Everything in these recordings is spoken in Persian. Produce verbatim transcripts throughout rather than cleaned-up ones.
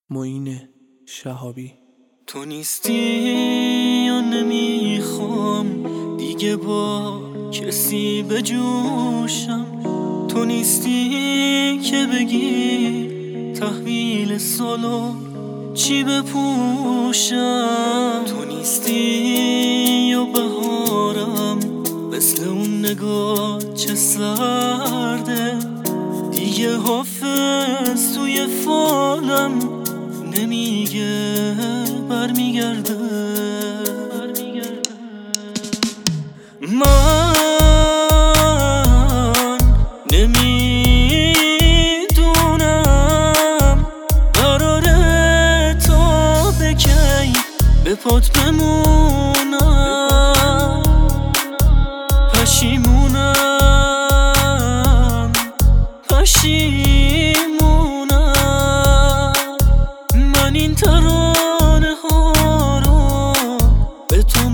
معین شهابی. تو نیستی یا نمیخوام دیگه با کسی بجوشم، تو نیستی که بگی تحویل سالو چی بپوشم، تو نیستی یا بهارم مثل اون نگاه چه سرده، دیگه حافظ توی فالم نمیگه برمیگرده. من نمیدونم قراره تا به کی به پات بمونم، پشیمونم پشیمونم من این ترانه ها رو به تو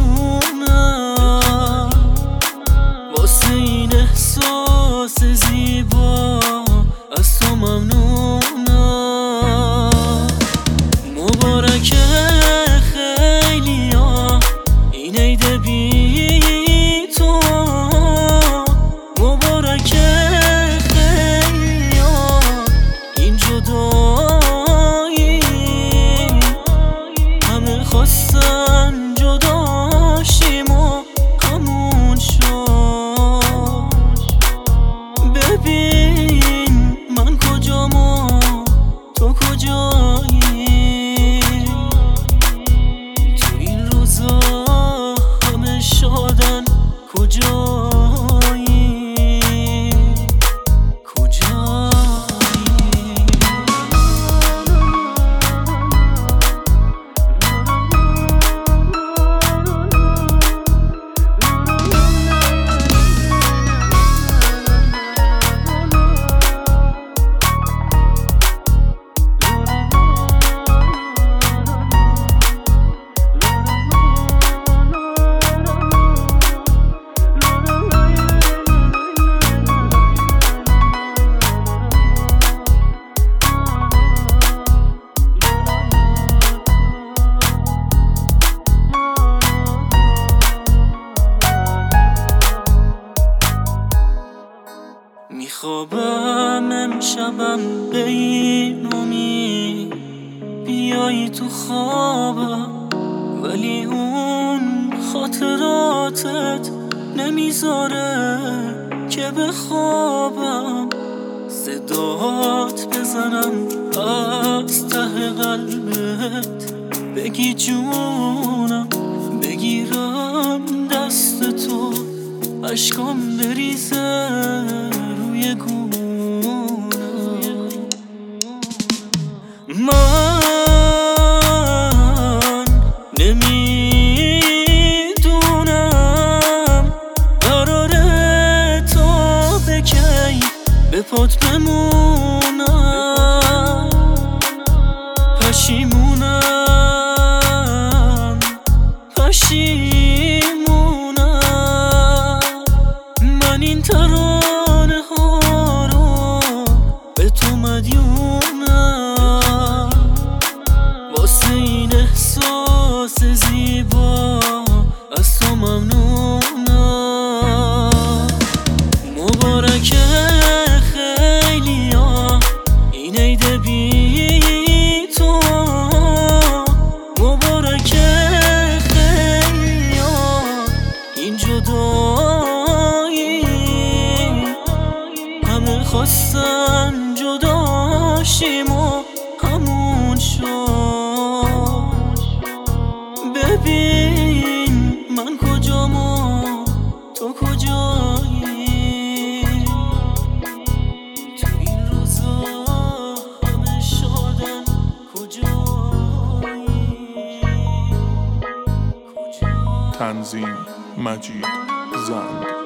مدیونم، واسه این احساس زیبا از تو ممنونم. مبارکه خیلی ها این عید بی تو، مبارکه خیلی ها این جدایی، همه خواستن جداشیم و همون شد. ببین من کجام و تو کجایی، تو این روزا همه شادن کجایی کجایی. میخوابم امشبم به این امید بیایی تو خوابم، ولی اون خاطراتت نمیذاره که بخوابم. صدات بزنم از ته قلبت بگی جونم، بگیرم دست تو اشکام بریزه روی گونم. من نمیدونم قراره تا به کی به پات بمونم، پشیمونم پشیمونم من این ترانه ها رو به تو مدیونم، واسه این احساس زیبا از تو ممنونم. مبارکه خیلی ها این عید بی تو، مبارکه خیلی ها این جدایی، همه خواستن جداشیم و همون شد. ببین من کجام و تو کجایی، تو این روزا همه شادن کجایی کجایی. تنظیم مجید زند.